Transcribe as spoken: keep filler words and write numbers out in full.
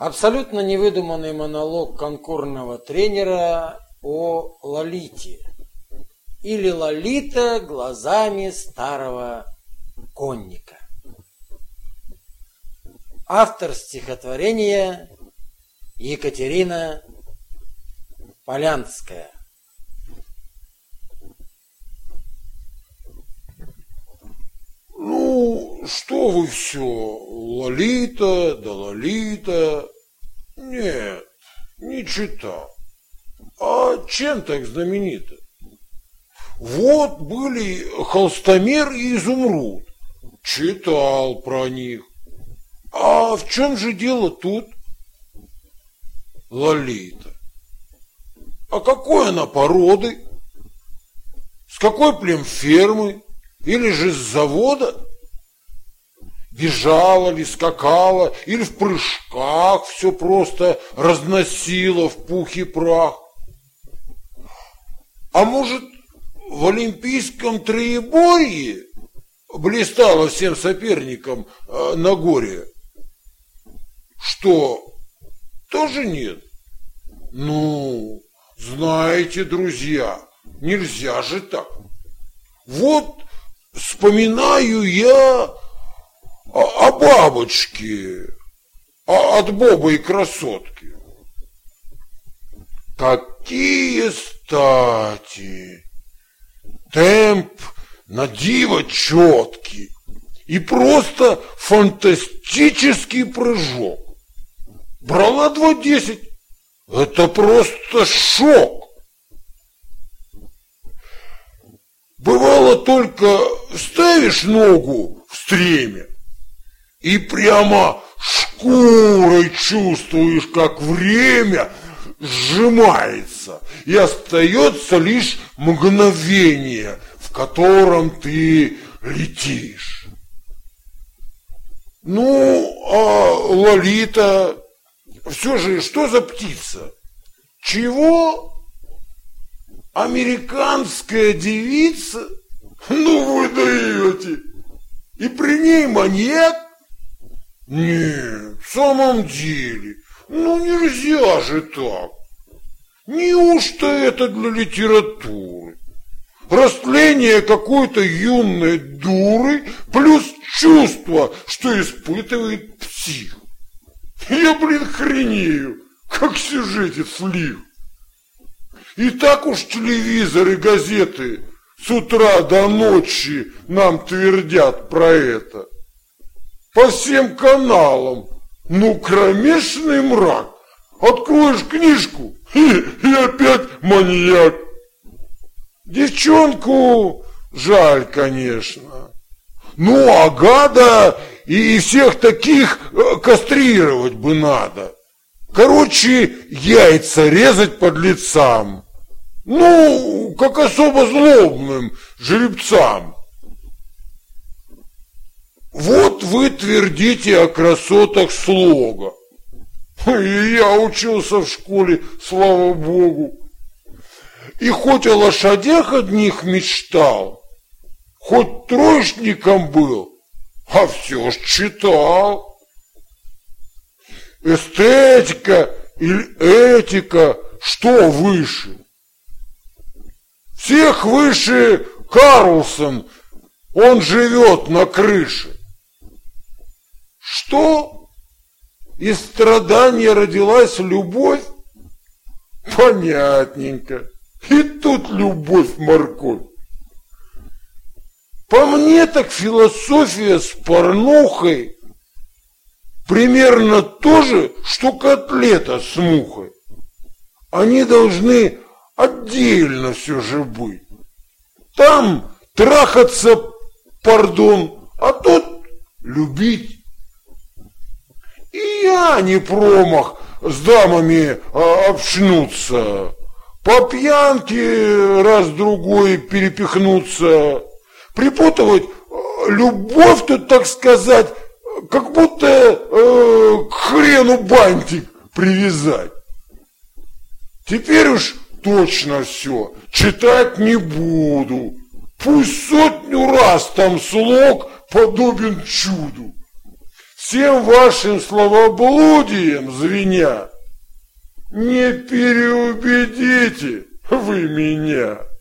Абсолютно невыдуманный монолог конкурсного тренера о Лолите. Или Лолита глазами старого конника. Автор стихотворения Екатерина Полянская. Ну, что вы все, Лолита, да Лолита. Нет, не читал. А чем так знаменита? Вот были Холстомер и Изумруд. Читал про них. А в чем же дело тут? Лолита. А какой она породы? С какой племфермы? Или же с завода? Бежала ли, скакала, или в прыжках все просто разносила в пух и прах? А может, в олимпийском троеборье блистала всем соперникам э, на горе? Что, тоже нет? Ну, знаете, друзья, нельзя же так. Вот вспоминаю я о, о бабочке, о, от Боба и красотки. Какие стати! Темп на диво четкий и просто фантастический прыжок. Брала два десять. Это просто шок. Бывало только ставишь ногу в стреме и прямо шкурой чувствуешь, как время сжимается, и остается лишь мгновение, в котором ты летишь. Ну, а Лолита, все же, что за птица? Чего? Американская девица? Ну вы даете! И при ней маньяк? Нет, в самом деле, ну нельзя же так. Неужто это для литературы? Растление какой-то юной дуры плюс чувство, что испытывает псих. Я, блин, хренею, как сюжетец слив. И так уж телевизор и газеты с утра до ночи нам твердят про это. По всем каналам. Ну, кромешный мрак. Откроешь книжку, и, и опять маньяк. Девчонку жаль, конечно. Ну, а гада и всех таких кастрировать бы надо. Короче, яйца резать подлецам. Ну, как особо злобным жеребцам. Вот вы твердите о красотах слога. И я учился в школе, слава богу. И хоть о лошадях одних мечтал, хоть троечником был, а все ж читал. Эстетика или этика, что выше? Всех выше Карлсон, он живет на крыше. Что? Из страдания родилась любовь? Понятненько. И тут любовь-морковь. По мне так философия с порнухой примерно то же, что котлета с мухой. Они должны отдельно все же быть. Там трахаться, пардон, а тут любить. И я не промах с дамами а, общнуться, по пьянке раз-другой перепихнуться, припутывать любовь тут, так сказать, как будто э, к хрену бантик привязать. Теперь уж точно все, читать не буду. Пусть сотню раз там слог подобен чуду. всем вашим словоблудием звеня. Не переубедите вы меня.